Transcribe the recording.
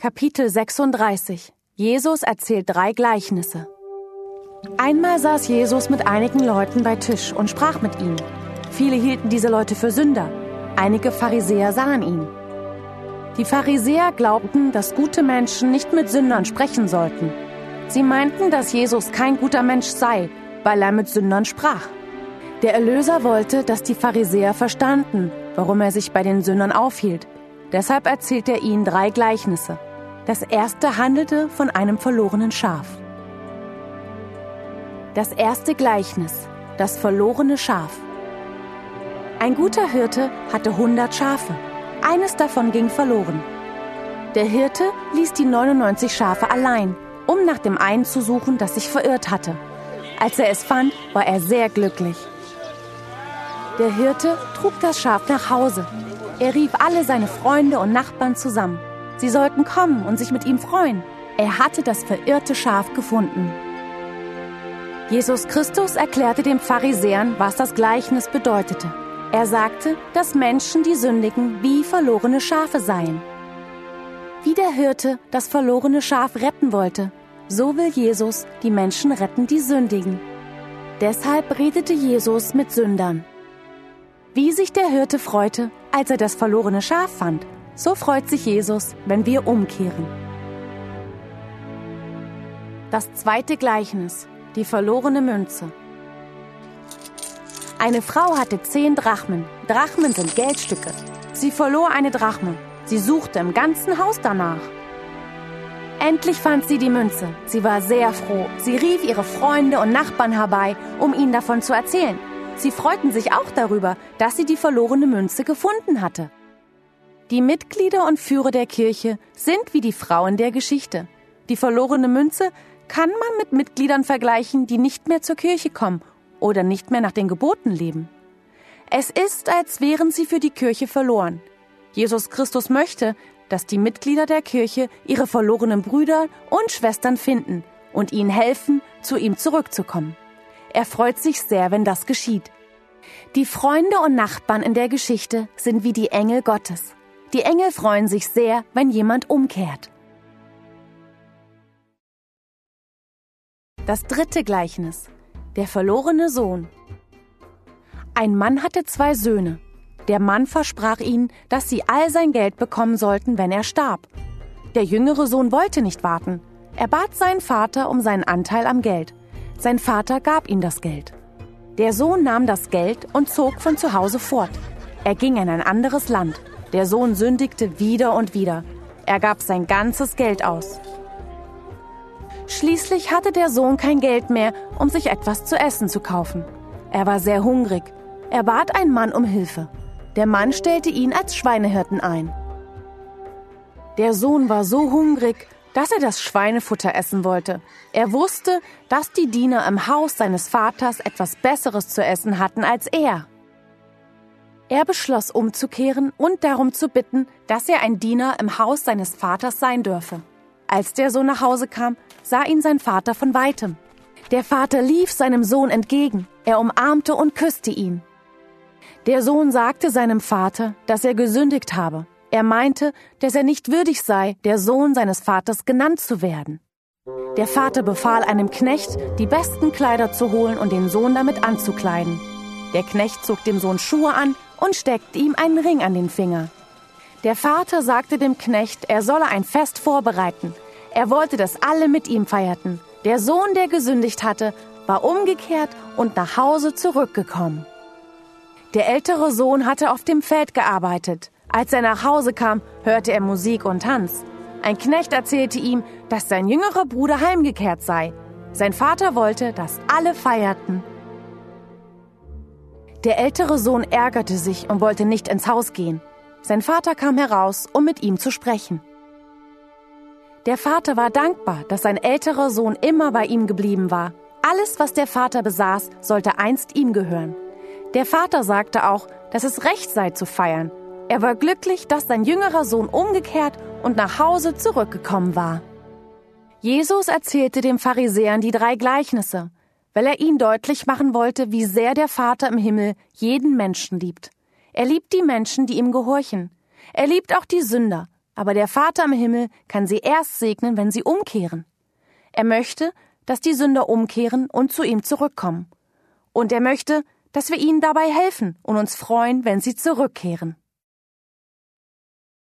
Kapitel 36. Jesus erzählt 3 Gleichnisse. Einmal saß Jesus mit einigen Leuten bei Tisch und sprach mit ihnen. Viele hielten diese Leute für Sünder. Einige Pharisäer sahen ihn. Die Pharisäer glaubten, dass gute Menschen nicht mit Sündern sprechen sollten. Sie meinten, dass Jesus kein guter Mensch sei, weil er mit Sündern sprach. Der Erlöser wollte, dass die Pharisäer verstanden, warum er sich bei den Sündern aufhielt. Deshalb erzählt er ihnen 3 Gleichnisse. Das erste handelte von einem verlorenen Schaf. Das erste Gleichnis, das verlorene Schaf. Ein guter Hirte hatte 100 Schafe. Eines davon ging verloren. Der Hirte ließ die 99 Schafe allein, um nach dem einen zu suchen, das sich verirrt hatte. Als er es fand, war er sehr glücklich. Der Hirte trug das Schaf nach Hause. Er rief alle seine Freunde und Nachbarn zusammen. Sie sollten kommen und sich mit ihm freuen. Er hatte das verirrte Schaf gefunden. Jesus Christus erklärte den Pharisäern, was das Gleichnis bedeutete. Er sagte, dass Menschen, die sündigen, wie verlorene Schafe seien. Wie der Hirte das verlorene Schaf retten wollte, so will Jesus die Menschen retten, die sündigen. Deshalb redete Jesus mit Sündern. Wie sich der Hirte freute, als er das verlorene Schaf fand, so freut sich Jesus, wenn wir umkehren. Das zweite Gleichnis, die verlorene Münze. Eine Frau hatte 10 Drachmen. Drachmen sind Geldstücke. Sie verlor eine Drachme. Sie suchte im ganzen Haus danach. Endlich fand sie die Münze. Sie war sehr froh. Sie rief ihre Freunde und Nachbarn herbei, um ihnen davon zu erzählen. Sie freuten sich auch darüber, dass sie die verlorene Münze gefunden hatte. Die Mitglieder und Führer der Kirche sind wie die Frauen der Geschichte. Die verlorene Münze kann man mit Mitgliedern vergleichen, die nicht mehr zur Kirche kommen oder nicht mehr nach den Geboten leben. Es ist, als wären sie für die Kirche verloren. Jesus Christus möchte, dass die Mitglieder der Kirche ihre verlorenen Brüder und Schwestern finden und ihnen helfen, zu ihm zurückzukommen. Er freut sich sehr, wenn das geschieht. Die Freunde und Nachbarn in der Geschichte sind wie die Engel Gottes. Die Engel freuen sich sehr, wenn jemand umkehrt. Das dritte Gleichnis, der verlorene Sohn. Ein Mann hatte 2 Söhne. Der Mann versprach ihnen, dass sie all sein Geld bekommen sollten, wenn er starb. Der jüngere Sohn wollte nicht warten. Er bat seinen Vater um seinen Anteil am Geld. Sein Vater gab ihm das Geld. Der Sohn nahm das Geld und zog von zu Hause fort. Er ging in ein anderes Land. Der Sohn sündigte wieder und wieder. Er gab sein ganzes Geld aus. Schließlich hatte der Sohn kein Geld mehr, um sich etwas zu essen zu kaufen. Er war sehr hungrig. Er bat einen Mann um Hilfe. Der Mann stellte ihn als Schweinehirten ein. Der Sohn war so hungrig, dass er das Schweinefutter essen wollte. Er wusste, dass die Diener im Haus seines Vaters etwas Besseres zu essen hatten als er. Er beschloss umzukehren und darum zu bitten, dass er ein Diener im Haus seines Vaters sein dürfe. Als der Sohn nach Hause kam, sah ihn sein Vater von weitem. Der Vater lief seinem Sohn entgegen. Er umarmte und küsste ihn. Der Sohn sagte seinem Vater, dass er gesündigt habe. Er meinte, dass er nicht würdig sei, der Sohn seines Vaters genannt zu werden. Der Vater befahl einem Knecht, die besten Kleider zu holen und den Sohn damit anzukleiden. Der Knecht zog dem Sohn Schuhe an und steckte ihm einen Ring an den Finger. Der Vater sagte dem Knecht, er solle ein Fest vorbereiten. Er wollte, dass alle mit ihm feierten. Der Sohn, der gesündigt hatte, war umgekehrt und nach Hause zurückgekommen. Der ältere Sohn hatte auf dem Feld gearbeitet. Als er nach Hause kam, hörte er Musik und Tanz. Ein Knecht erzählte ihm, dass sein jüngerer Bruder heimgekehrt sei. Sein Vater wollte, dass alle feierten. Der ältere Sohn ärgerte sich und wollte nicht ins Haus gehen. Sein Vater kam heraus, um mit ihm zu sprechen. Der Vater war dankbar, dass sein älterer Sohn immer bei ihm geblieben war. Alles, was der Vater besaß, sollte einst ihm gehören. Der Vater sagte auch, dass es recht sei zu feiern. Er war glücklich, dass sein jüngerer Sohn umgekehrt und nach Hause zurückgekommen war. Jesus erzählte den Pharisäern die 3 Gleichnisse, weil er ihnen deutlich machen wollte, wie sehr der Vater im Himmel jeden Menschen liebt. Er liebt die Menschen, die ihm gehorchen. Er liebt auch die Sünder. Aber der Vater im Himmel kann sie erst segnen, wenn sie umkehren. Er möchte, dass die Sünder umkehren und zu ihm zurückkommen. Und er möchte, dass wir ihnen dabei helfen und uns freuen, wenn sie zurückkehren.